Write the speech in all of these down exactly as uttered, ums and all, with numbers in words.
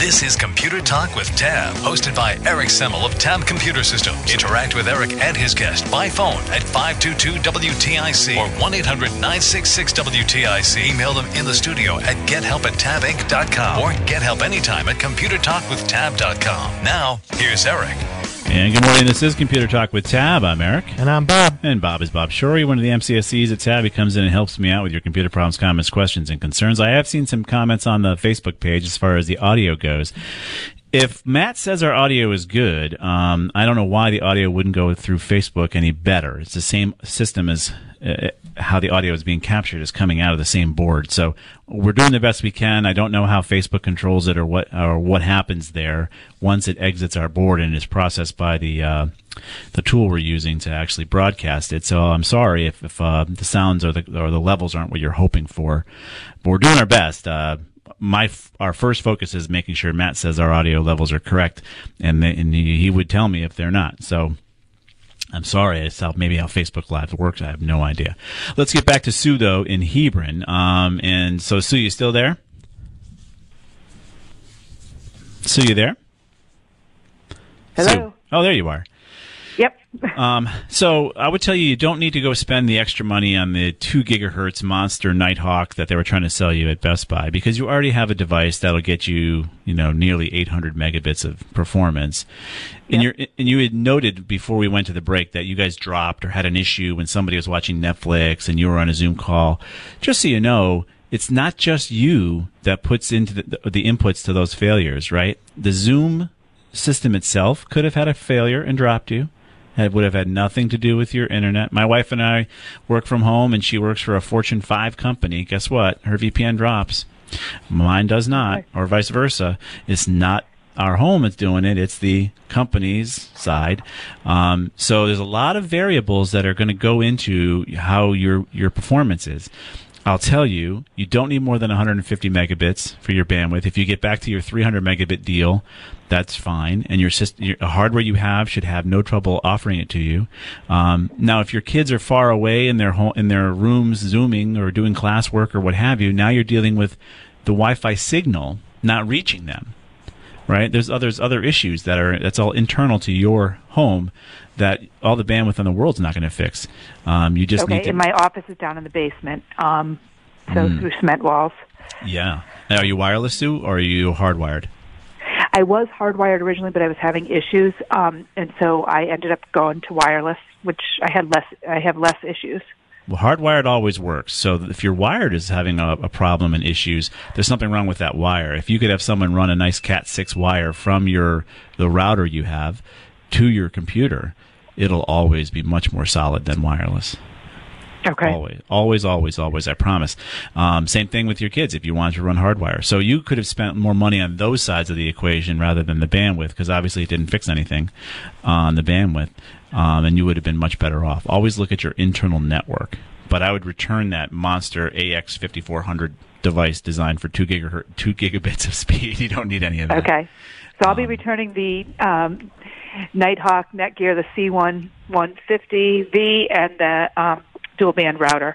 This is Computer Talk with Tab, hosted by Eric Semmel of Tab Computer Systems. Interact with Eric and his guest by phone at five two two W T I C or one eight hundred nine six six W T I C. Email them in the studio at gethelp at tab inc dot com or get help anytime at computer talk with tab dot com. Now, here's Eric. And good morning. This is Computer Talk with Tab. I'm Eric. And I'm Bob. And Bob is Bob Shorey, one of the M C S Es at Tab. He comes in and helps me out with your computer problems, comments, questions, and concerns. I have seen some comments on the Facebook page as far as the audio goes. If Matt says our audio is good, um, I don't know why the audio wouldn't go through Facebook any better. It's the same system as uh, how the audio is being captured is coming out of the same board. So we're doing the best we can. I don't know how Facebook controls it or what or what happens there once it exits our board and is processed by the uh, the tool we're using to actually broadcast it. So I'm sorry if, if uh, the sounds or the or the levels aren't what you're hoping for, but we're doing our best. Uh, My our first focus is making sure Matt says our audio levels are correct, and, they, and he, he would tell me if they're not. So I'm sorry. It's how, maybe how Facebook Live works. I have no idea. Let's get back to Sue, though, in Hebron. Um, and so, Sue, you still there? Sue, you there? Hello. Sue. Oh, there you are. Yep. um, so I would tell you, you don't need to go spend the extra money on the two gigahertz monster Nighthawk that they were trying to sell you at Best Buy, because you already have a device that'll get you, you know, nearly eight hundred megabits of performance. And, yep. you're, and you had noted before we went to the break that you guys dropped or had an issue when somebody was watching Netflix and you were on a Zoom call. Just so you know, it's not just you that puts into the, the inputs to those failures, right? The Zoom system itself could have had a failure and dropped you. It would have had nothing to do with your internet. My wife and I work from home, and she works for a Fortune five company. Guess what? Her V P N drops. Mine does not, or vice versa. It's not our home that's doing it. It's the company's side. Um, so there's a lot of variables that are going to go into how your your performance is. I'll tell you, you don't need more than one hundred fifty megabits for your bandwidth. If you get back to your three hundred megabit deal, that's fine. And your system, your hardware you have should have no trouble offering it to you. Um, now, if your kids are far away in their home, in their rooms, Zooming or doing classwork or what have you, now you're dealing with the Wi-Fi signal not reaching them. Right? There's others other issues that are that's all internal to your home that all the bandwidth in the world's not going to fix. Um, you just okay, need to. And my office is down in the basement, um, so Mm. through cement walls. Yeah. Now, are you wireless, Sue, or are you hardwired? I was hardwired originally, but I was having issues, um, and so I ended up going to wireless, which I had less. I have less issues. Well, hardwired always works. So if your wired is having a, a problem and issues, there's something wrong with that wire. If you could have someone run a nice cat six wire from your the router you have to your computer, it'll always be much more solid than wireless. Okay. Always, always, always, always, I promise. Um, same thing with your kids if you wanted to run hardwire. So you could have spent more money on those sides of the equation rather than the bandwidth, because obviously it didn't fix anything on the bandwidth, um, and you would have been much better off. Always look at your internal network. But I would return that monster A X fifty-four hundred device designed for two gigahertz, two gigabits of speed. You don't need any of that. Okay. So I'll be Um, returning the um, Nighthawk Netgear, the C one one fifty V, and the um, dual band router.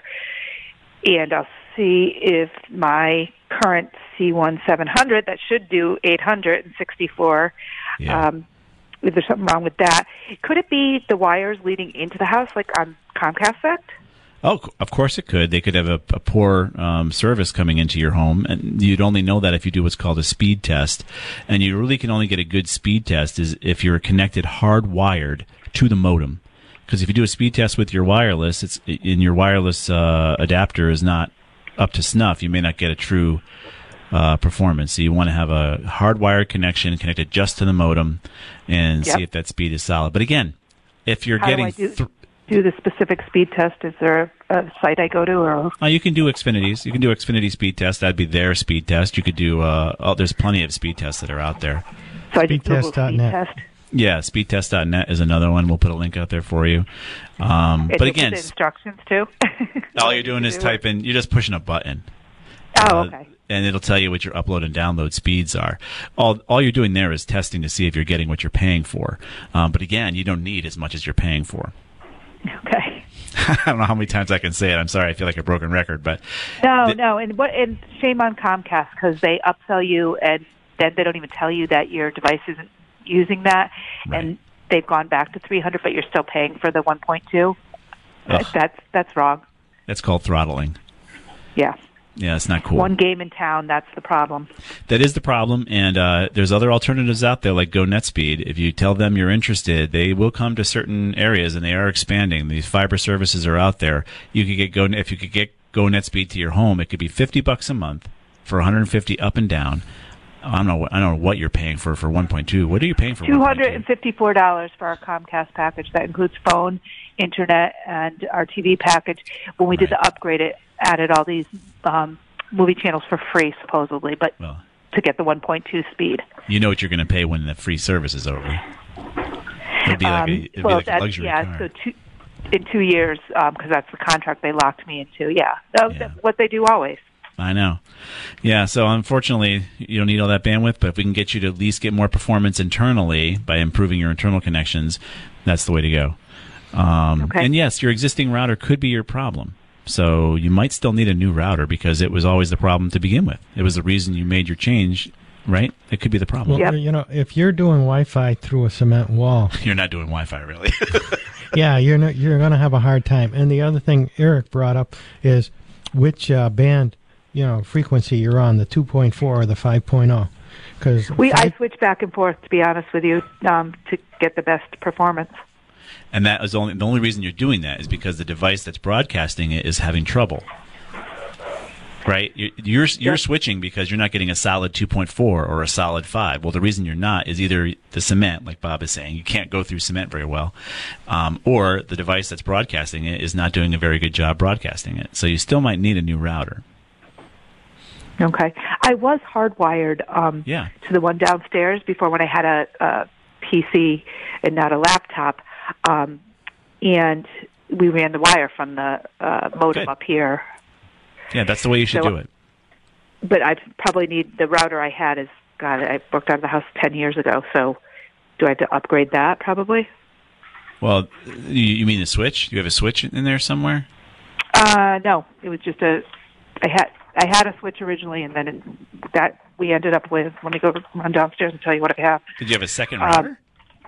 And I'll see if my current C one seven hundred that should do eight hundred sixty-four, Yeah. um, if there's something wrong with that. Could it be the wires leading into the house, like on Comcast set? Oh, of course it could. They could have a, a poor um, service coming into your home, and you'd only know that if you do what's called a speed test. And you really can only get a good speed test is if you're connected hardwired to the modem. Because if you do a speed test with your wireless, it's in your wireless uh, adapter is not up to snuff. You may not get a true uh, performance. So you want to have a hardwired connection connected just to the modem and Yep. see if that speed is solid. But again, if you're How do getting I do- th- Do the specific speed test? Is there a, a site I go to, or Uh, you can do Xfinity's. You can do Xfinity speed test. That'd be their speed test. You could do. Uh, oh, there's plenty of speed tests that are out there. so I just Google speedtest dot speed net. test? Yeah, speedtest dot net is another one. We'll put a link out there for you. Um, It but gives again, the instructions too. all you're doing is typing. You're just pushing a button. Oh, Uh, okay. And it'll tell you what your upload and download speeds are. All all you're doing there is testing to see if you're getting what you're paying for. Um, but again, you don't need as much as you're paying for. Okay. I don't know how many times I can say it. I'm sorry, I feel like a broken record, but No, The- no, and what? And shame on Comcast because they upsell you and then they don't even tell you that your device isn't using that, Right. and they've gone back to three hundred, but you're still paying for the one point two. That's that's wrong. That's called throttling. Yeah. Yeah, it's not cool. One game in town, that's the problem. That is the problem, and uh, there's other alternatives out there like GoNetspeed. If you tell them you're interested, they will come to certain areas, and they are expanding. These fiber services are out there. You could get Go if you could get GoNetspeed to your home, it could be fifty bucks a month for one hundred fifty up and down. I don't know. I don't know what you're paying for for one point two. What are you paying for? Two hundred and fifty-four dollars for our Comcast package. That includes phone, internet, and our T V package. When we did Right. the upgrade, it added all these um, movie channels for free, supposedly, but Well, to get the one point two speed. you know what you're going to pay when the free service is over. It'd be like Um, a, it'd well, be like a that- luxury yeah, car. so two, in two years, because that's the contract they locked me into. Yeah, That- Yeah. that's what they do always. I know. Yeah, so unfortunately, you don't need all that bandwidth, but if we can get you to at least get more performance internally by improving your internal connections, that's the way to go. Um, Okay. And yes, your existing router could be your problem. So you might still need a new router because it was always the problem to begin with. It was the reason you made your change, right? It could be the problem. Well, Yep. you know, if you're doing Wi-Fi through a cement wall, You're not doing Wi-Fi, really. yeah, you're not, you're going to have a hard time. And the other thing Eric brought up is which uh, band, you know, frequency you're on, the two point four or the five point oh. Because We I switch back and forth, to be honest with you, um, to get the best performance. And that is only the only reason you're doing that is because the device that's broadcasting it is having trouble. Right? You're you're, you're Yep. switching because you're not getting a solid two point four or a solid five. Well, the reason you're not is either the cement, like Bob is saying, you can't go through cement very well, um, or the device that's broadcasting it is not doing a very good job broadcasting it. So you still might need a new router. Okay. I was hardwired um, Yeah. to the one downstairs before when I had a, a P C and not a laptop, um, and we ran the wire from the uh, modem Good. up here. Yeah, that's the way you should So- do it. But I probably need the router I had is God. I worked out of the house ten years ago, so do I have to upgrade that? Probably. Well, you, you mean the switch? You have a switch in there somewhere? Uh, no, it was just a. I had I had a switch originally, and then it, that we ended up with. Let me go run downstairs and tell you what I have. Did you have a second Um, router?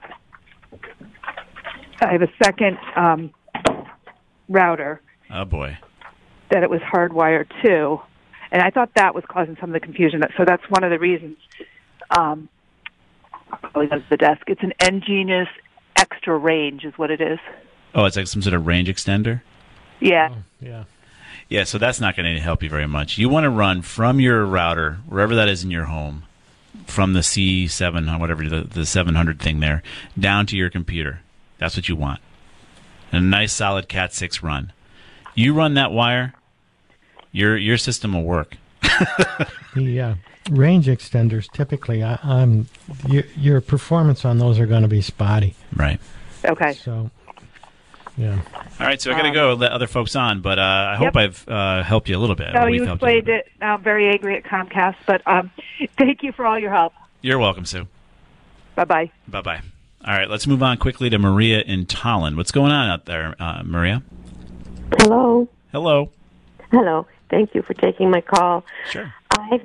I have a second um, router Oh boy. that it was hardwired to, and I thought that was causing some of the confusion. So that's one of the reasons. Um, probably goes to the desk. It's an N-Genius Extra Range, is what it is. Oh, it's like some sort of range extender? Yeah. yeah. Yeah, so that's not going to help you very much. You want to run from your router, wherever that is in your home, from the C seven, whatever, the, the seven hundred thing there, down to your computer. That's what you want. And a nice solid Cat six run. You run that wire, your your system will work. The uh, range extenders, typically, I, I'm your, your performance on those are going to be spotty. Right. Okay. So, yeah. All right, so I got to go let other folks on, but uh, I hope Yep. I've uh, helped you a little bit. No, or we've you helped a little explained bit. it. Now I'm very angry at Comcast, but um, thank you for all your help. You're welcome, Sue. Bye-bye. Bye-bye. All right, let's move on quickly to Maria in Tolland. What's going on out there, uh, Maria? Hello. Hello. Hello. Thank you for taking my call. Sure. I've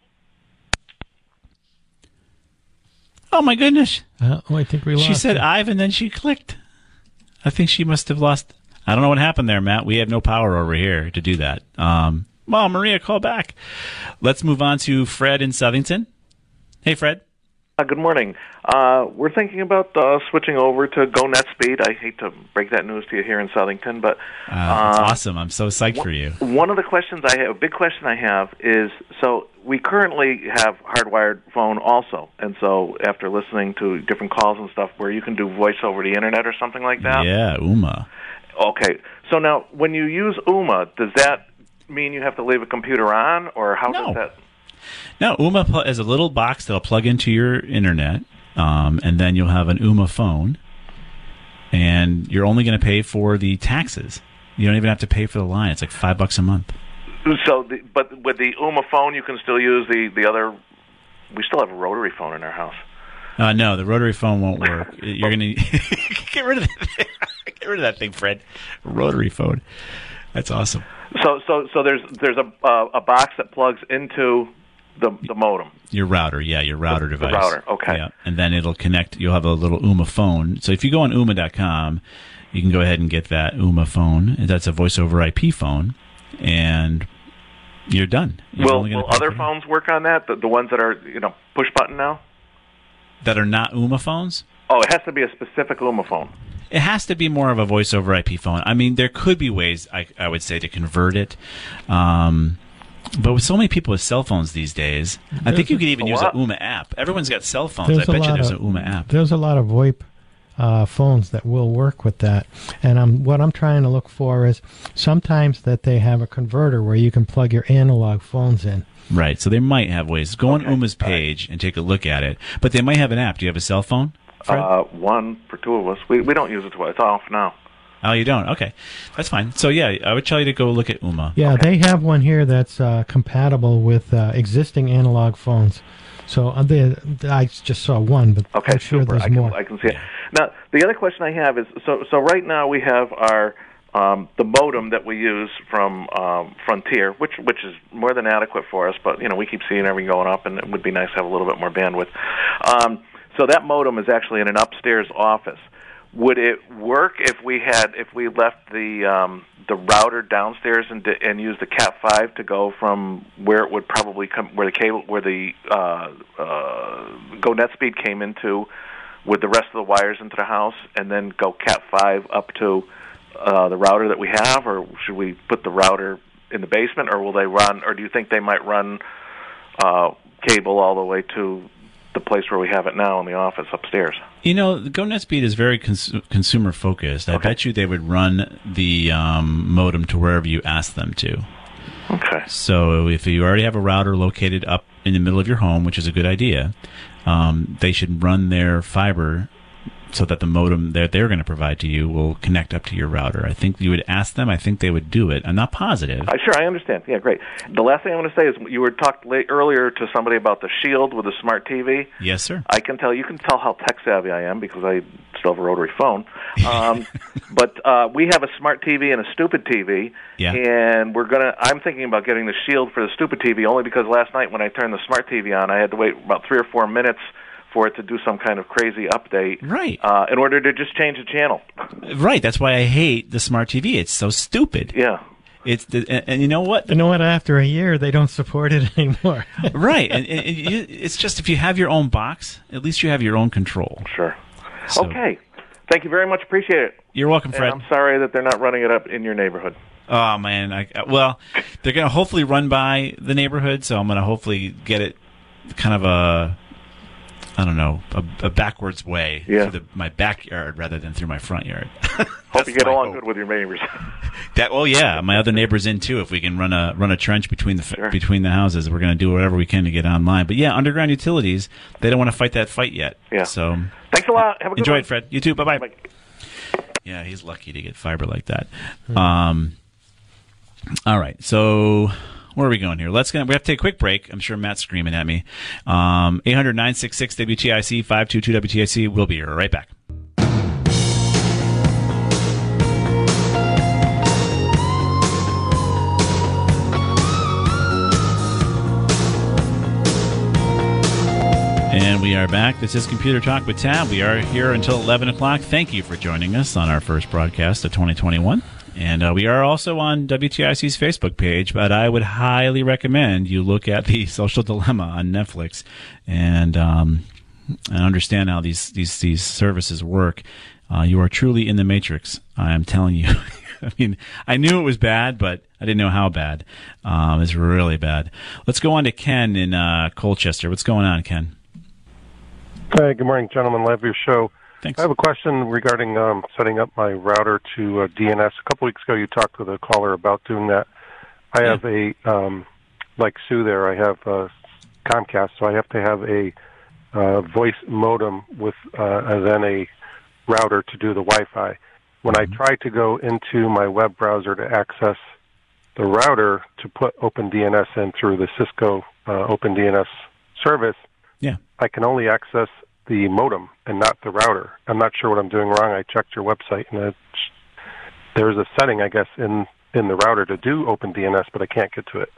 Oh, my goodness. Uh, oh, I think we lost She said her. Ive, and then she clicked. I think she must have lost. I don't know what happened there, Matt. We have no power over here to do that. Um, well, Maria, call back. Let's move on to Fred in Southington. Hey, Fred. Uh, good morning. Uh, we're thinking about uh, switching over to GoNetspeed. I hate to break that news to you here in Southington, but Uh, that's uh, awesome. I'm so psyched for you. one of the questions I have, a big question I have is, so we currently have hardwired phone also, and so after listening to different calls and stuff where you can do voice over the internet or something like that. Yeah, Uma. Okay. So now, when you use U M A, does that mean you have to leave a computer on, or how No. does that? Now, Uma pl- is a little box that'll plug into your internet, um, and then you'll have an Uma phone, and you're only going to pay for the taxes. You don't even have to pay for the line. It's like five bucks a month. So, the, but with the U M A phone, you can still use the, the other. We still have a rotary phone in our house. Uh, no, the rotary phone won't work. You're going to get rid of that thing. Get rid of that thing, Fred. Rotary phone. That's awesome. So, so, so there's there's a uh, a box that plugs into The the modem. Your router, yeah, your router the, device. The router, okay. Yeah, and then it'll connect. You'll have a little Ooma phone. So if you go on Ooma dot com, you can go ahead and get that Ooma phone. That's a voice over I P phone, and you're done. You're will will other phones work on that? The, the ones that are you know push button now? That are not Ooma phones? Oh, it has to be a specific Ooma phone. It has to be more of a voice over I P phone. I mean, there could be ways, I, I would say, to convert it. Um, but with so many people with cell phones these days, I think you could even use an Ooma app. Everyone's got cell phones. There's I bet you there's of, an Ooma app. There's a lot of VoIP uh, phones that will work with that. And I'm, what I'm trying to look for is sometimes that they have a converter where you can plug your analog phones in. Right. So they might have ways. Go okay. on Ooma's page right. and take a look at it. But they might have an app. Do you have a cell phone, Fred? Uh, one for two of us. We we don't use it twice. It's off now. Oh, you don't? Okay. That's fine. So, yeah, I would tell you to go look at Ooma. Yeah, okay. they have one here that's uh, compatible with uh, existing analog phones. So uh, they, I just saw one, but okay, I'm sure super. there's I can, more. I can see it. Now, the other question I have is, so so right now we have our um, the modem that we use from um, Frontier, which which is more than adequate for us, but, you know, we keep seeing everything going up, and it would be nice to have a little bit more bandwidth. Um, so that modem is actually in an upstairs office. Would it work if we had if we left the um, the router downstairs and di- and used the Cat five to go from where it would probably come where the cable where the uh, uh, Go NetSpeed came into with the rest of the wires into the house, and then go Cat five up to uh, the router that we have, or should we put the router in the basement, or will they run, or do you think they might run uh, cable all the way to the place where we have it now in the office upstairs? You know, Go NetSpeed is very cons- consumer focused. I okay. bet you they would run the um, modem to wherever you ask them to. Okay. So if you already have a router located up in the middle of your home, which is a good idea, um, they should run their fiber so that the modem that they're going to provide to you will connect up to your router. I think you would ask them. I think they would do it. I'm not positive. Uh, sure, I understand. Yeah, great. The last thing I want to say is you were talked late, earlier to somebody about the Shield with the smart T V. Yes, sir. I can tell you can tell how tech savvy I am because I still have a rotary phone. Um, but uh, we have a smart T V and a stupid T V, yeah. and we're gonna. I'm thinking about getting the Shield for the stupid T V only because last night when I turned the smart T V on, I had to wait about three or four minutes for it to do some kind of crazy update, right? Uh, in order to just change the channel, right? That's why I hate the smart T V. It's so stupid. Yeah, it's the, and, and you know what? You know what? After a year, they don't support it anymore. Right, and, and, and you, it's just if you have your own box, at least you have your own control. Sure. So, okay. Thank you very much. Appreciate it. You're welcome, Fred. And I'm sorry that they're not running it up in your neighborhood. Oh man, I, well, they're going to hopefully run by the neighborhood, so I'm going to hopefully get it kind of a. I don't know, a, a backwards way yeah. through the, my backyard rather than through my front yard. Hope you get along hope. good with your neighbors. That well, yeah, my other neighbors in too. If we can run a run a trench between the sure. between the houses, we're going to do whatever we can to get online. But yeah, underground utilities, they don't want to fight that fight yet. Yeah. So thanks a lot. Have a good enjoy one. it, Fred. You too. Bye bye. Yeah, he's lucky to get fiber like that. Hmm. Um. All right, so. Where are we going here? Let's go. We have to take a quick break. I'm sure Matt's screaming at me. Um, eight hundred nine six six W T I C, five two two W T I C. We'll be right back. And we are back. This is Computer Talk with Tab. We are here until eleven o'clock. Thank you for joining us on our first broadcast of twenty twenty-one. And uh, we are also on W T I C's Facebook page, but I would highly recommend you look at The Social Dilemma on Netflix and um, and understand how these, these, these services work. Uh, you are truly in the Matrix, I am telling you. I mean, I knew it was bad, but I didn't know how bad. Um, it's really bad. Let's go on to Ken in uh, Colchester. What's going on, Ken? Hi, good morning, gentlemen. Love your show. Thanks. I have a question regarding um, setting up my router to uh, D N S. A couple weeks ago, you talked with a caller about doing that. I yeah. have a, um, like Sue there, I have uh, Comcast, so I have to have a uh, voice modem with uh, and then a router to do the Wi-Fi. When mm-hmm. I try to go into my web browser to access the router to put OpenDNS in through the Cisco uh, OpenDNS service, yeah. I can only access the modem and not the router. I'm not sure what I'm doing wrong. I checked your website, and it's, there's a setting, I guess, in, in the router to do OpenDNS, but I can't get to it.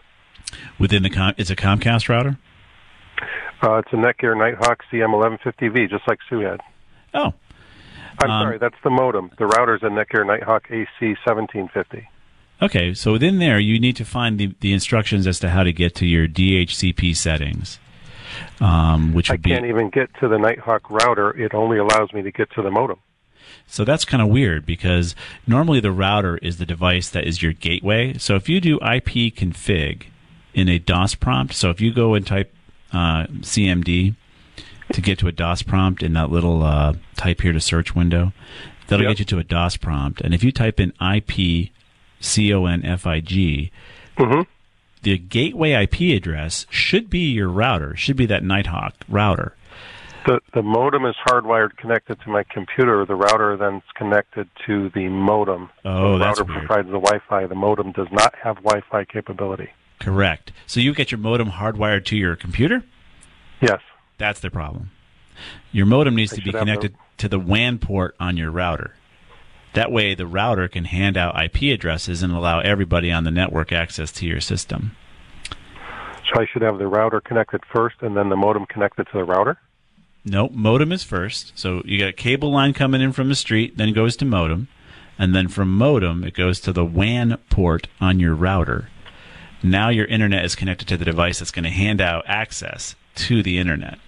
Within the com- it's a Comcast router? Uh, it's a Netgear Nighthawk C M eleven fifty V, just like Sue had. Oh. I'm Um, sorry, that's the modem. The router's a Netgear Nighthawk A C seventeen fifty. Okay, so within there, you need to find the, the instructions as to how to get to your D H C P settings, um, which I would be... can't even get to the Nighthawk router. It only allows me to get to the modem. So that's kind of weird because normally the router is the device that is your gateway. So if you do I P config in a DOS prompt, so if you go and type uh, C M D to get to a DOS prompt in that little uh, type here to search window, that'll Yep. get you to a DOS prompt. And if you type in I P C O N F I G, Mm-hmm. the gateway I P address should be your router, should be that Nighthawk router. The the modem is hardwired connected to my computer. The router then is connected to the modem. Oh, the that's router weird. provides the Wi-Fi. The modem does not have Wi-Fi capability. Correct. So you get your modem hardwired to your computer? Yes. That's the problem. Your modem needs I to be should have connected to the W A N port on your router. That way, the router can hand out I P addresses and allow everybody on the network access to your system. So I should have the router connected first and then the modem connected to the router? Nope, modem is first. So you got a cable line coming in from the street, then goes to modem, and then from modem it goes to the W A N port on your router. Now your internet is connected to the device that's going to hand out access to the internet.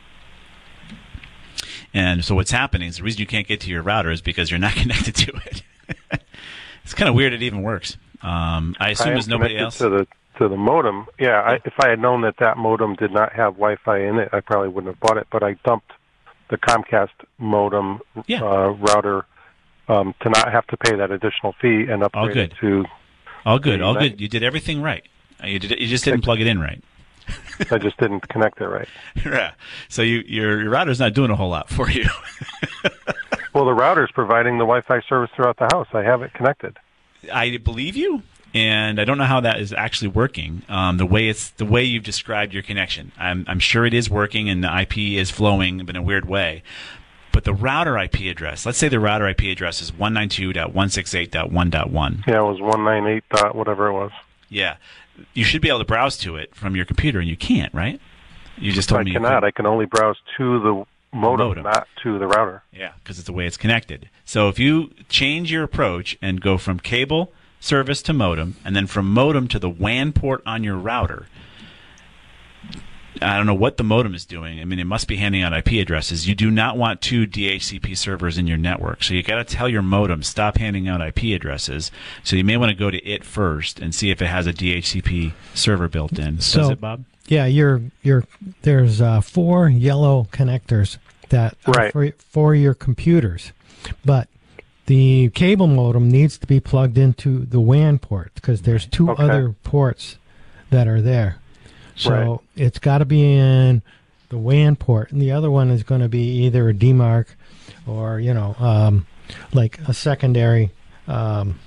And so what's happening is the reason you can't get to your router is because you're not connected to it. It's kind of weird it even works. Um, I assume I am there's nobody connected else. to the to the modem. Yeah, I, if I had known that that modem did not have Wi-Fi in it, I probably wouldn't have bought it. But I dumped the Comcast modem Yeah. uh, router um, to not have to pay that additional fee and upgrade good. it to. All good, all Nice. good. You did everything right. Uh, You did. You just didn't plug it in right. I just didn't connect it right. Yeah. So you, your your router's not doing a whole lot for you. Well, the router's providing the Wi-Fi service throughout the house. I have it connected. I believe you, and I don't know how that is actually working. Um, the way it's the way you've described your connection, I'm I'm sure it is working, and the I P is flowing in a weird way. But the router I P address, let's say the router I P address is one ninety-two dot one sixty-eight dot one dot one. Yeah, it was one ninety-eight dot whatever it was. Yeah, you should be able to browse to it from your computer, and you can't, right? You just told I me you cannot. couldn't. I can only browse to the modem, Modem. not to the router. Yeah, because it's the way it's connected. So if you change your approach and go from cable service to modem, and then from modem to the W A N port on your router, I don't know what the modem is doing. I mean, it must be handing out I P addresses. You do not want two D H C P servers in your network. So you got to tell your modem, stop handing out I P addresses. So you may want to go to it first and see if it has a D H C P server built in. So- Does it, Bob? Yeah, you're you're there's uh, four yellow connectors that are Right. for, for your computers, but the cable modem needs to be plugged into the W A N port because there's two Okay. other ports that are there. So Right. it's got to be in the W A N port, and the other one is going to be either a D MARC or you know um, like a secondary um,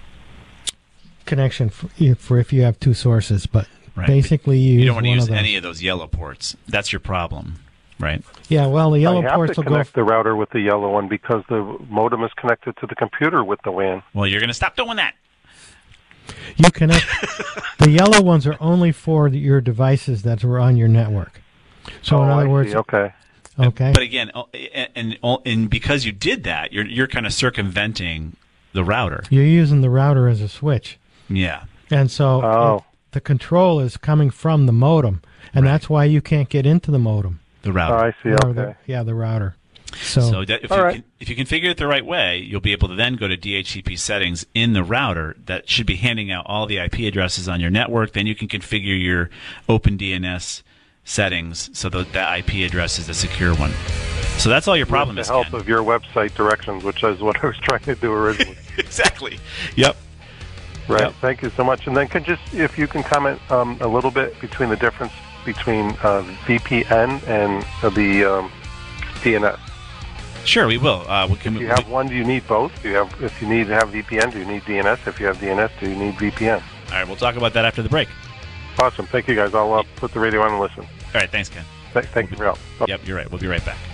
connection for, for if you have two sources, but. Right. Basically, you, You use don't want to one use of those. any of those yellow ports. That's your problem, right? Yeah, well, the yellow I have ports to will go. connect F- the router with the yellow one because the modem is connected to the computer with the W A N. Well, you're going to stop doing that. you connect. The yellow ones are only for the, your devices that are on your network. So, in oh, other I words, see. Okay. okay, But again, oh, and, and and because you did that, you're you're kind of circumventing the router. you're using the router as a switch, Yeah. and so Oh. it- the control is coming from the modem, and that's why you can't get into the modem. The Oh, router. I see. Or Okay. the, yeah, the router. So, So that if All you right. can, if you configure it the right way, you'll be able to then go to D H C P settings in the router that should be handing out all the I P addresses on your network. Then you can configure your OpenDNS settings so that that I P address is the secure one. So that's all your problem With is. the help Ken. of your website directions, which is what I was trying to do originally. Exactly. Yep. Right. Yep. Thank you so much. And then can just, if you can comment um, a little bit between the difference between uh, V P N and uh, the um, D N S. Sure, we will. Uh, we can, If you have one, do you need both? Do you have, if you need to have V P N, do you need D N S? If you have D N S, do you need V P N? all right, we'll talk about that after the break. Awesome. Thank you, guys. I'll uh, put the radio on and listen. All right, thanks, Ken. Th- thank you for your help. Bye. Yep, you're right. We'll be right back.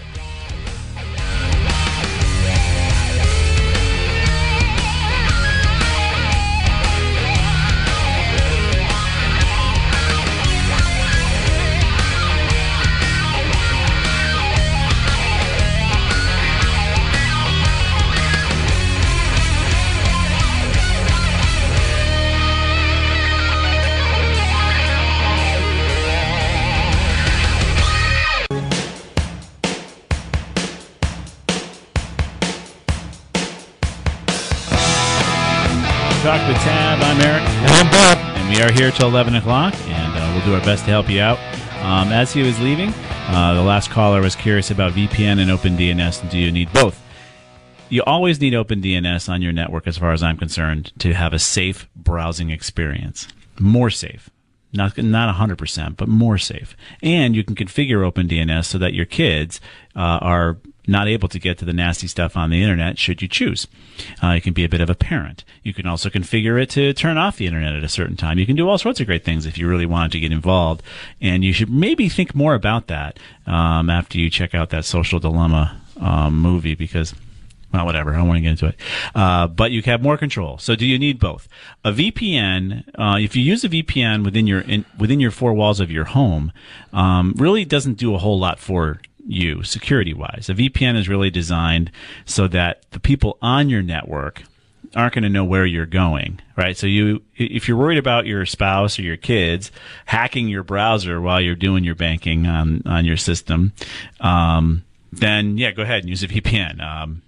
Talk with Tab. I'm Eric. And I'm Bob. And we are here till eleven o'clock, and uh, we'll do our best to help you out. Um, as he was leaving, uh, the last caller was curious about V P N and OpenDNS, and do you need both? You always need OpenDNS on your network, as far as I'm concerned, to have a safe browsing experience. More safe. Not not one hundred percent, but more safe. And you can configure OpenDNS so that your kids uh, are not able to get to the nasty stuff on the internet should you choose. Uh, you can be a bit of a parent. You can also configure it to turn off the internet at a certain time. You can do all sorts of great things if you really wanted to get involved. And you should maybe think more about that um, after you check out that Social Dilemma um, movie because... Well, whatever. I don't want to get into it. Uh, but you have more control. So do you need both? A V P N, uh, if you use a V P N within your in, within your four walls of your home, um, really doesn't do a whole lot for you security-wise. A V P N is really designed so that the people on your network aren't going to know where you're going, right? So you, if you're worried about your spouse or your kids hacking your browser while you're doing your banking on, on your system, um, then yeah, go ahead and use a V P N. Um,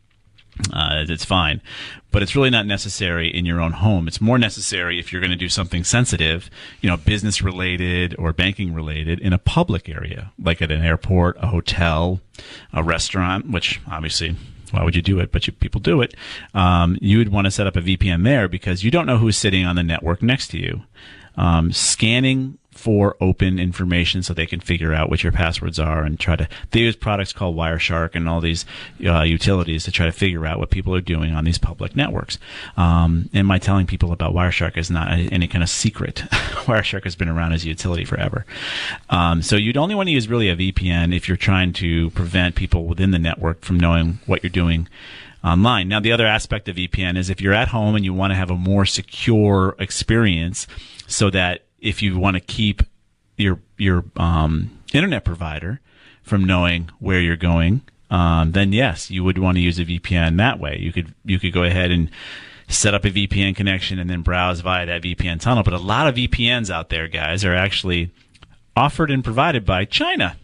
Uh, it's fine, but it's really not necessary in your own home. It's more necessary if you're going to do something sensitive, you know, business related or banking related in a public area, like at an airport, a hotel, a restaurant, which obviously, why would you do it? But you, people do it. Um, you would want to set up a V P N there because you don't know who's sitting on the network next to you. Um, scanning for open information so they can figure out what your passwords are and try to, they use products called Wireshark and all these uh, utilities to try to figure out what people are doing on these public networks. Um, and my telling people about Wireshark is not any kind of secret. Wireshark has been around as a utility forever. Um, so you'd only want to use really a V P N if you're trying to prevent people within the network from knowing what you're doing online. Now, the other aspect of V P N is if you're at home and you want to have a more secure experience so that if you want to keep your your um, internet provider from knowing where you're going, um, then yes, you would want to use a V P N that way. You could you could go ahead and set up a V P N connection and then browse via that V P N tunnel. But a lot of V P Ns out there, guys, are actually offered and provided by China.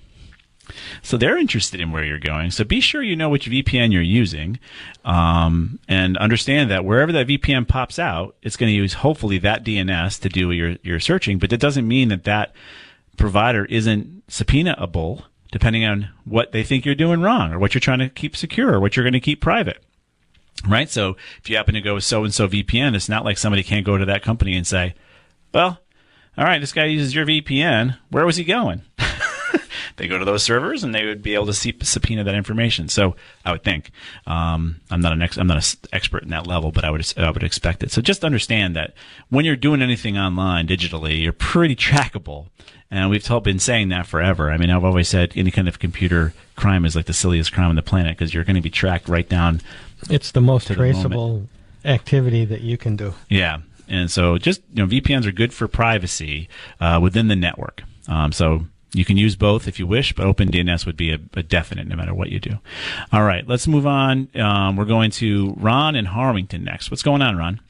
So they're interested in where you're going. So be sure you know which V P N you're using, um, and understand that wherever that V P N pops out, it's going to use hopefully that D N S to do your your searching. But that doesn't mean that that provider isn't subpoenaable, depending on what they think you're doing wrong or what you're trying to keep secure or what you're going to keep private. Right? So if you happen to go with so-and-so V P N, it's not like somebody can't go to that company and say, well, all right, this guy uses your V P N. Where was he going? They go to those servers and they would be able to see, subpoena that information. So I would think um, I'm not an ex- I'm not an expert in that level, but I would I would expect it. So just understand that when you're doing anything online digitally, you're pretty trackable, and we've told, been saying that forever. I mean, I've always said any kind of computer crime is like the silliest crime on the planet because you're going to be tracked right down. It's the most the traceable moment. activity that you can do. Yeah, and so just you know, V P Ns are good for privacy uh, within the network. Um, so. You can use both if you wish, but OpenDNS would be a, a definite no matter what you do. All right, let's move on. Um, we're going to Ron in Harwington next. What's going on, Ron?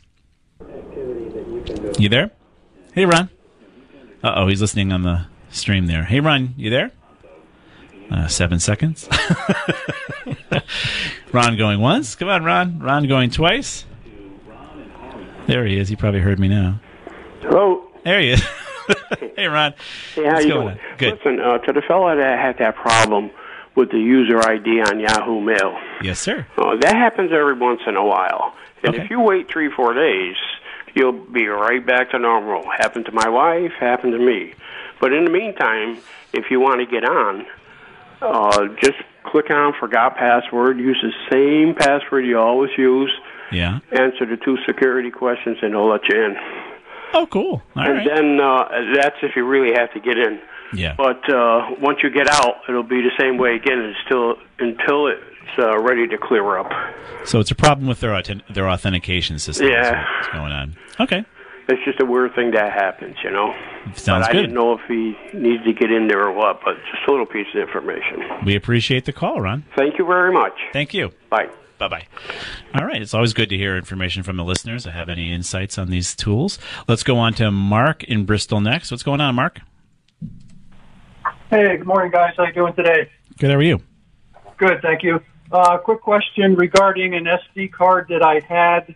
You there? Hey, Ron. Uh-oh, he's listening on the stream there. Hey, Ron, you there? Uh, seven seconds. Ron going once. Come on, Ron. Ron going twice. There he is. He probably heard me now. Hello. There he is. Hey, Ron. Hey, how What's you going doing? on? Good. Listen, uh, to the fellow that had that problem with the user I D on Yahoo Mail. Yes, sir. Uh, that happens every once in a while. And Okay. if you wait three, four days, you'll be right back to normal. Happened to my wife, happened to me. But in the meantime, if you want to get on, uh, just click on Forgot Password, use the same password you always use, Yeah. answer the two security questions, and they'll let you in. Oh, cool. All and right. then uh, that's if you really have to get in. Yeah. But uh, once you get out, it'll be the same way again until until it's uh, ready to clear up. So it's a problem with their authent- their authentication system. Yeah. Is what's going on. Okay. It's just a weird thing that happens, you know. Sounds but I good. didn't know if he needed to get in there or what, but just a little piece of information. We appreciate the call, Ron. Thank you very much. Thank you. Bye. Bye-bye. All right. It's always good to hear information from the listeners that have any insights on these tools. Let's go on to Mark in Bristol next. What's going on, Mark? Hey, good morning, guys. How you doing today? Good. How are you? Good, thank you. Uh, quick question regarding an S D card that I had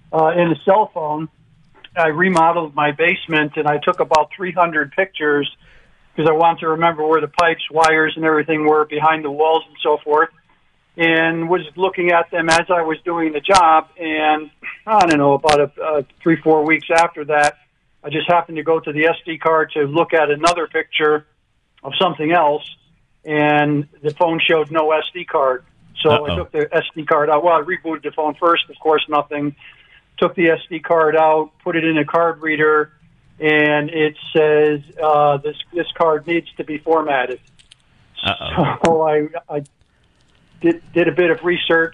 uh, in a cell phone. I remodeled my basement, and I took about three hundred pictures because I wanted to remember where the pipes, wires, and everything were behind the walls and so forth, and was looking at them as I was doing the job. And I don't know, about a, uh, three, four weeks after that, I just happened to go to the S D card to look at another picture of something else, and the phone showed no S D card. So Uh-oh. I took the S D card out. Well, I rebooted the phone first, of course, nothing. Took the S D card out, put it in a card reader, and it says uh, this this card needs to be formatted. Uh-oh. So I, I did did a bit of research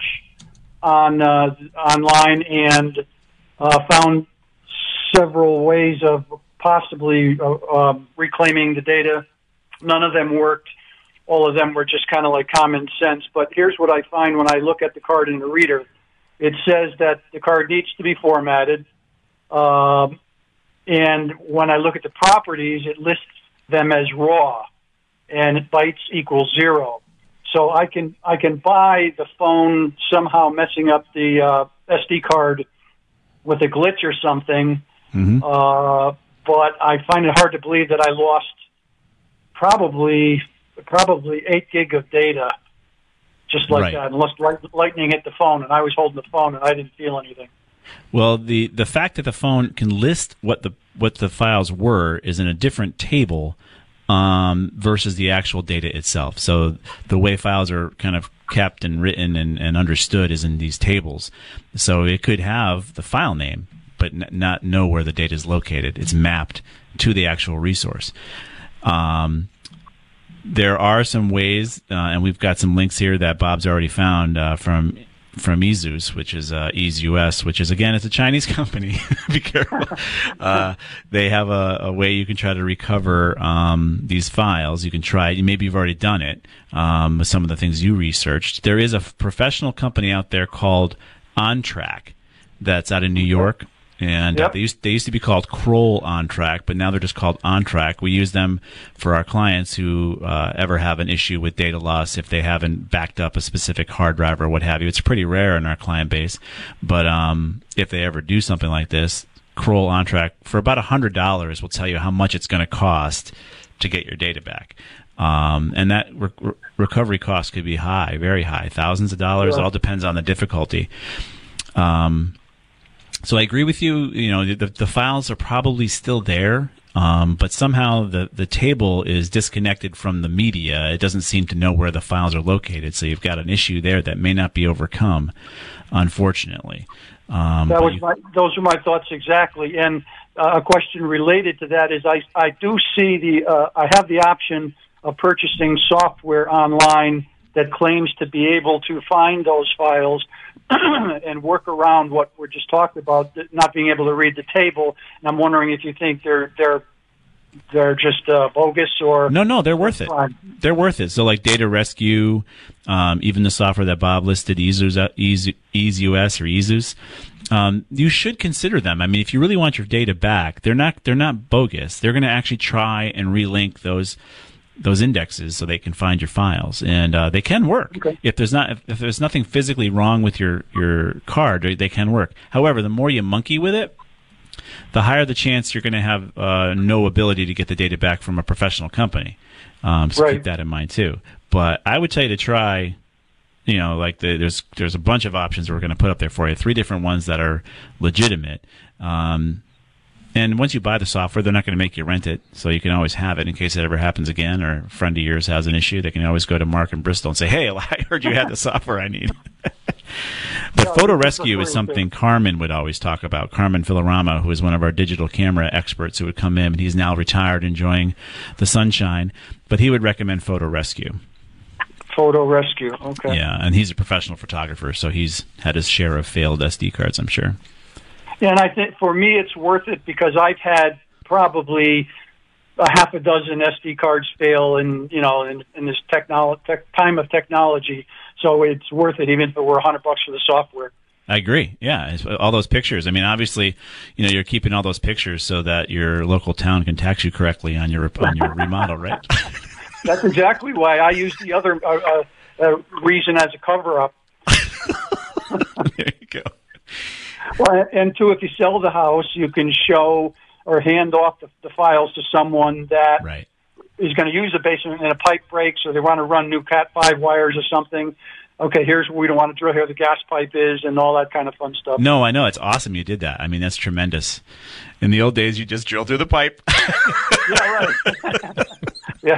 on uh, online and uh, found several ways of possibly uh, uh, reclaiming the data. None of them worked. All of them were just kind of like common sense. But here's what I find when I look at the card in the reader. It says that the card needs to be formatted. Um, and when I look at the properties, it lists them as raw, and bytes equals zero. So I can I can buy the phone somehow messing up the uh, S D card with a glitch or something, mm-hmm. uh, but I find it hard to believe that I lost probably probably eight gig of data just like right. that, unless lightning hit the phone, and I was holding the phone and I didn't feel anything. Well, the, the fact that the phone can list what the what the files were is in a different table um, versus the actual data itself. So the way files are kind of kept and written and, and understood is in these tables. So it could have the file name, but n- not know where the data is located. It's mapped to the actual resource. Um, there are some ways, uh, and we've got some links here that Bob's already found uh, from from Ezus, which is uh, EaseUS, which is, again, it's a Chinese company. Be careful. Uh, they have a, a way you can try to recover um, these files. You can try, maybe you've already done it um, with some of the things you researched. There is a f- professional company out there called OnTrack that's out of New York. And yep. uh, they used they used to be called Kroll OnTrack, but now they're just called OnTrack. We use them for our clients who uh, ever have an issue with data loss if they haven't backed up a specific hard drive or what have you. It's pretty rare in our client base, but um, if they ever do something like this, Kroll OnTrack for about a hundred dollars will tell you how much it's going to cost to get your data back. Um, and that re- re- recovery cost could be high, very high, thousands of dollars. Yeah. It all depends on the difficulty. Um, So I agree with you. You know, the, the files are probably still there, um, but somehow the, the table is disconnected from the media. It doesn't seem to know where the files are located. So you've got an issue there that may not be overcome, unfortunately. Um, that was you, my, those are my thoughts exactly. And uh, a question related to that is I, I do see the, uh, I have the option of purchasing software online that claims to be able to find those files and work around what we're just talking about, not being able to read the table. And I'm wondering if you think they're they're they're just uh, bogus or no, no, they're worth it. Fine. They're worth it. So like Data Rescue, um, even the software that Bob listed, EaseUS or Ezus, um, you should consider them. I mean, if you really want your data back, they're not they're not bogus. They're going to actually try and relink those. those indexes so they can find your files, and uh, they can work. Okay. If there's not, if, if there's nothing physically wrong with your, your card, they can work. However, the more you monkey with it, the higher the chance you're going to have uh, no ability to get the data back from a professional company. Um, so right. keep that in mind too. But I would tell you to try. You know, like the, there's there's a bunch of options we're going to put up there for you. Three different ones that are legitimate. Um, And once you buy the software, they're not going to make you rent it, so you can always have it in case it ever happens again, or a friend of yours has an issue. They can always go to Mark in Bristol and say, hey, I heard you had the software I need. But yeah, Photo Rescue is something Carmen would always talk about. Carmen Filarama, who is one of our digital camera experts who would come in, and he's now retired enjoying the sunshine, but he would recommend Photo Rescue. Photo Rescue, okay. Yeah, and he's a professional photographer, so he's had his share of failed S D cards, I'm sure. And I think for me it's worth it because I've had probably a half a dozen S D cards fail in, you know, in, in this technolo- tech, time of technology. So it's worth it even if it were a hundred bucks for the software. I agree. Yeah, all those pictures. I mean, obviously, you know, you're keeping all those pictures so that your local town can tax you correctly on your on your remodel, right? That's exactly why I use the other uh, uh, reason as a cover-up. There you go. Well, and two, if you sell the house, you can show or hand off the, the files to someone that right. is going to use the basement and a pipe breaks, or they want to run new Cat five wires or something. Okay, here's where we don't want to drill, here the gas pipe is, and all that kind of fun stuff. No, I know. It's awesome you did that. I mean, that's tremendous. In the old days, you just drill through the pipe. Yeah, right. Yeah.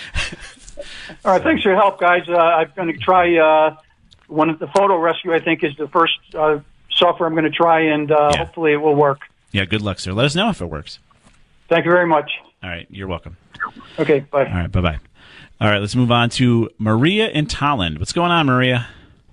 All right, thanks for your help, guys. Uh, I'm going to try uh, one of the Photo Rescue, I think, is the first uh, software I'm going to try, and uh, Yeah. hopefully it will work. Yeah, good luck, sir. Let us know if it works. Thank you very much. All right, you're welcome. Okay, bye. All right, bye-bye. All right, let's move on to Maria in Tolland. What's going on, Maria?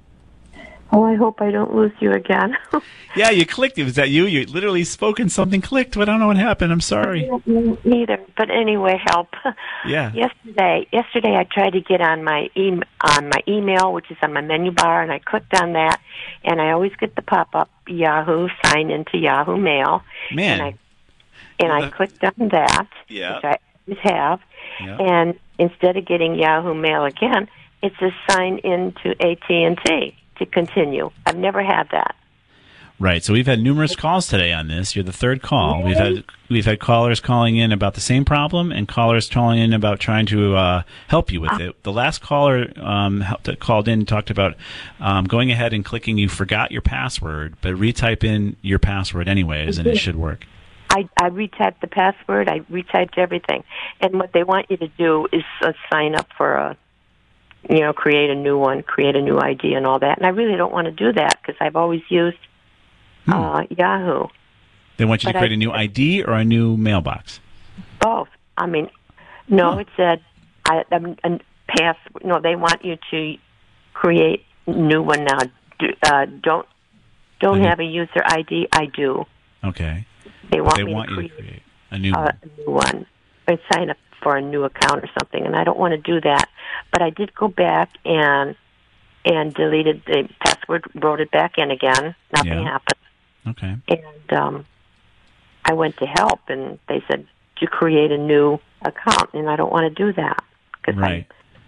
Oh, I hope I don't lose you again. Yeah, you clicked. Was that you? You literally spoke and something clicked. I don't know what happened. I'm sorry. Neither, but anyway, help. Yeah. Yesterday, yesterday I tried to get on my e- on my email, which is on my menu bar, and I clicked on that, and I always get the pop-up Yahoo, sign into Yahoo Mail. Man. And I, and I clicked on that, Yeah. which I always have, Yeah. and instead of getting Yahoo Mail again, it says sign into A T and T to continue. I've never had that. Right. So we've had numerous calls today on this. You're the third call. We've had we've had callers calling in about the same problem, and callers calling in about trying to uh, help you with it. The last caller um, helped, called in and talked about um, going ahead and clicking you forgot your password, but retype in your password anyways, and it should work. I, I retyped the password. I retyped everything. And what they want you to do is uh, sign up for a, you know, create a new one, create a new I D and all that. And I really don't want to do that because I've always used uh, Yahoo. They want you But to create I- a new I D or a new mailbox. Both. I mean, no, it said I, um, a pass. No, they want you to create a new one now. Do, uh, don't don't Mhm. have a user I D. I do. Okay. They want They me want to you create to create a new uh, one. a new one or sign up for a new account or something, and I don't want to do that. But I did go back and and deleted the password, wrote it back in again. Nothing Yeah. happened. Okay. And um, I went to help, and they said to create a new account, and I don't want to do that because Right.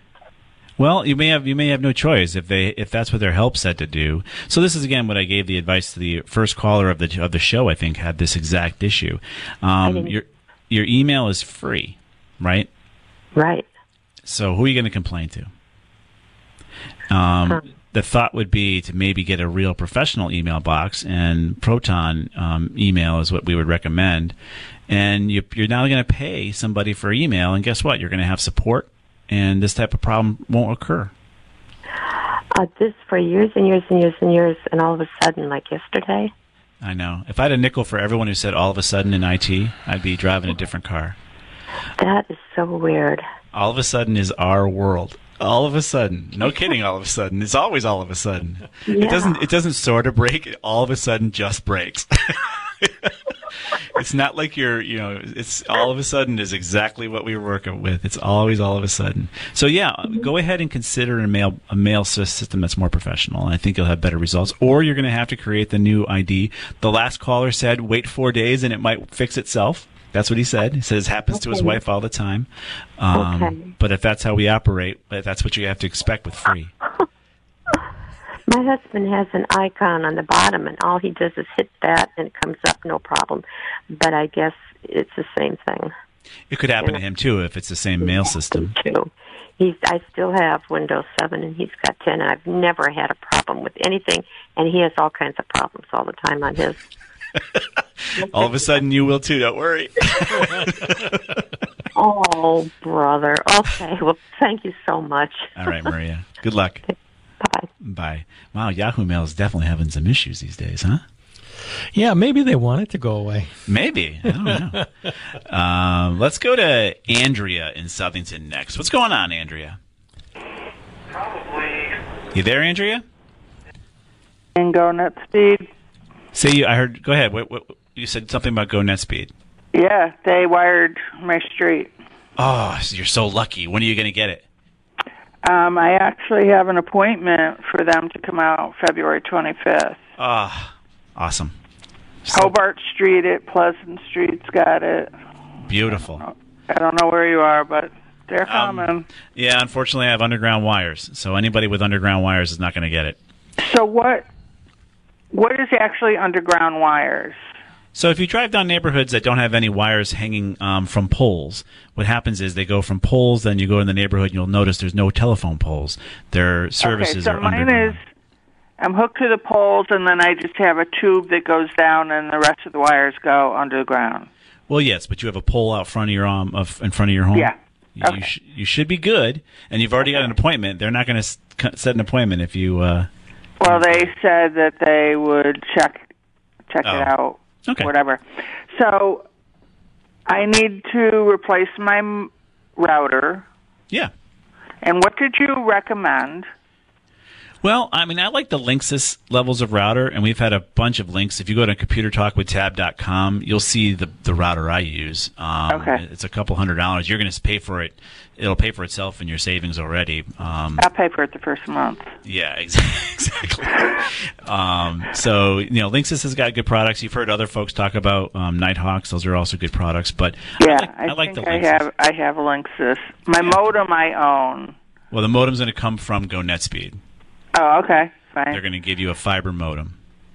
Well, you may have you may have no choice if they if that's what their help said to do. So this is again what I gave the advice to the first caller of the of the show. I think had this exact issue. Um, didn't- your your email is free, right? Right. So who are you going to complain to? Um, Huh. The thought would be to maybe get a real professional email box, and Proton um, email is what we would recommend. And you, you're now going to pay somebody for email, and guess what? You're going to have support, and this type of problem won't occur. Uh, this for years and years and years and years, and all of a sudden, like yesterday. I know. If I had a nickel for everyone who said all of a sudden in I T, I'd be driving a different car. That is so weird. All of a sudden is our world. All of a sudden, no kidding. All of a sudden, it's always all of a sudden. Yeah. It doesn't. It doesn't sort of break. It all of a sudden just breaks. It's not like you're. You know. It's all of a sudden is exactly what we were working with. It's always all of a sudden. So yeah, go ahead and consider a mail a mail system that's more professional. And I think you'll have better results. Or you're going to have to create the new I D. The last caller said wait four days and it might fix itself. That's what he said. He says it happens to his Okay. wife all the time. Um, Okay. But if that's how we operate, that's what you have to expect with free. My husband has an icon on the bottom, and all he does is hit that, and it comes up, no problem. But I guess it's the same thing, It could happen to him too if it's the same mail system. too. He's, I still have Windows seven, and he's got ten, and I've never had a problem with anything, and he has all kinds of problems all the time on his. All of a sudden, you will too. Don't worry. Oh, brother. Okay, well, thank you so much. All right, Maria. Good luck. Bye-bye. Bye. Wow, Yahoo Mail is definitely having some issues these days, huh? Yeah, maybe they want it to go away. Maybe. I don't know. um, let's go to Andrea in Southington next. What's going on, Andrea? Probably. You there, Andrea? And go net speed. Say you. I heard. Go ahead. What, what, you said something about Go NetSpeed. Yeah, they wired my street. Oh, so you're so lucky. When are you going to get it? Um, I actually have an appointment for them to come out February twenty-fifth. Ah, awesome. So Hobart Street at Pleasant Street's got it. beautiful. I don't know where you are, but they're Um, coming. Yeah, unfortunately, I have underground wires, so anybody with underground wires is not going to get it. So what what is actually underground wires? So if you drive down neighborhoods that don't have any wires hanging um, from poles, what happens is they go from poles, then you go in the neighborhood and you'll notice there's no telephone poles. Their services okay, so are mine underground. is, I'm hooked to the poles, and then I just have a tube that goes down, and the rest of the wires go underground. Well, yes, but you have a pole out front of your um, of, in front of your home. Yeah. You, Okay. you, sh- you should be good, and you've already got an appointment. They're not going to s- set an appointment if you. Uh, Well, they said that they would check check Oh. it out, Okay. whatever. So I need to replace my m- router. Yeah. And what did you recommend? Well, I mean, I like the Linksys levels of router, and we've had a bunch of links. If you go to computer talk with tab dot com, you'll see the the router I use. Um, Okay. It's a couple hundred dollars. You're going to pay for it. It'll pay for itself in your savings already. Um, I'll pay for it the first month. Yeah, exactly. um, so, you know, Linksys has got good products. You've heard other folks talk about um, Nighthawks. Those are also good products. But Yeah, I like, I, I like think the I Linksys. have I have Linksys. My modem I own. Well, the modem's going to come from GoNetspeed. Oh, okay, fine. They're going to give you a fiber modem.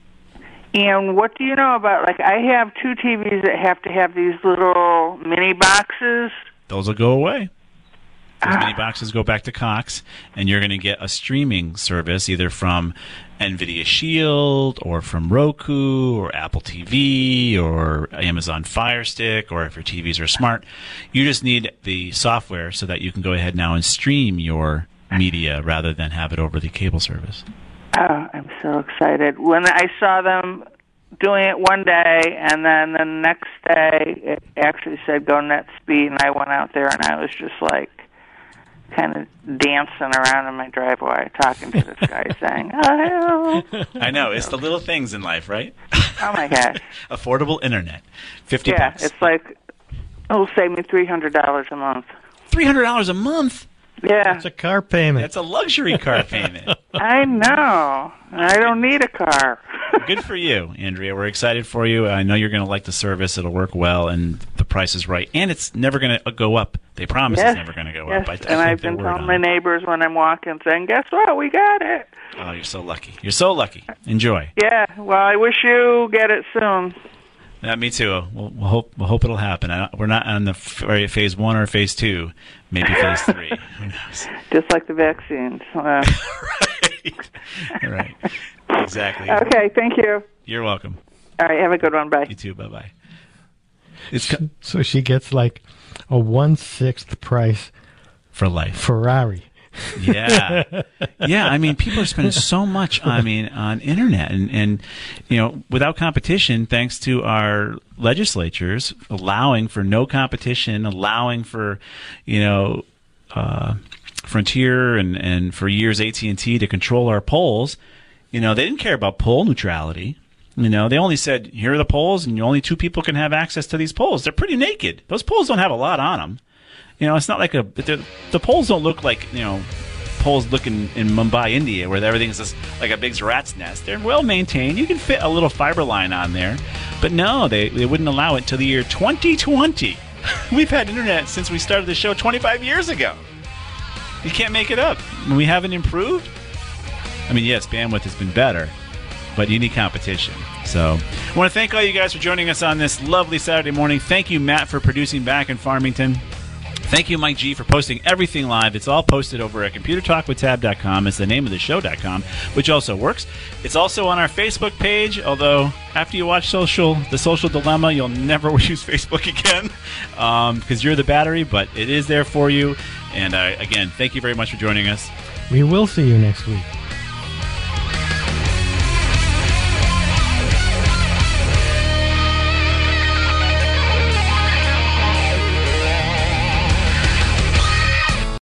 And what do you know about, like, I have two T Vs that have to have these little mini boxes. Those will go away. Those Ah. mini boxes go back to Cox, and you're going to get a streaming service either from NVIDIA Shield or from Roku or Apple T V or Amazon Fire Stick, or if your T Vs are smart. You just need the software so that you can go ahead now and stream your media rather than have it over the cable service. Oh, I'm so excited. When I saw them doing it one day, and then the next day it actually said go net speed, and I went out there and I was just like kind of dancing around in my driveway talking to this guy saying, oh, I know. It's the little things in life, right? oh my gosh. Affordable internet. fifty Yeah, bucks. it's like, it'll save me three hundred dollars a month. three hundred dollars a month? Yeah. It's a car payment. That's a luxury car payment. I know. I don't need a car. Good for you, Andrea. We're excited for you. I know you're going to like the service. It'll work well, and the price is right. And it's never going to go up. They promise Yes. it's never going to go Yes, up. I, I and think I've their been word telling on my it. neighbors when I'm walking, saying, guess what? We got it. Oh, you're so lucky. You're so lucky. Enjoy. Yeah, well, I wish you get it soon. Yeah, me too. We'll, we'll hope. We'll hope it'll happen. I don't, we're not on the f- phase one or phase two. Maybe phase three. Who knows? Just like the vaccines. Uh, All right. Exactly. okay, thank you. You're welcome. All right, have a good one. Bye. You too. Bye bye. So she gets like a one-sixth price for life Ferrari. Yeah, yeah. I mean, people are spending so much. I mean, on internet, and and you know, without competition, thanks to our legislatures allowing for no competition, allowing for, you know, uh, Frontier and and for years A T and T to control our polls. You know, they didn't care about poll neutrality. You know, they only said, here are the polls, and only two people can have access to these polls. They're pretty naked. Those polls don't have a lot on them. You know, it's not like a the polls don't look like, you know, polls look in, in Mumbai, India, where everything's just like a big rat's nest. They're well maintained. You can fit a little fiber line on there, but no, they they wouldn't allow it till the year twenty twenty. We've had internet since we started the show twenty-five years ago. You can't make it up. We haven't improved. I mean, yes, bandwidth has been better, but you need competition. So I want to thank all you guys for joining us on this lovely Saturday morning. Thank you, Matt, for producing back in Farmington. Thank you, Mike G, for posting everything live. It's all posted over at computer talk with tab dot com. It's the name of the show dot com, which also works. It's also on our Facebook page, although after you watch social, The Social Dilemma, you'll never use Facebook again because um, you're the battery, but it is there for you. And uh, again, thank you very much for joining us. We will see you next week.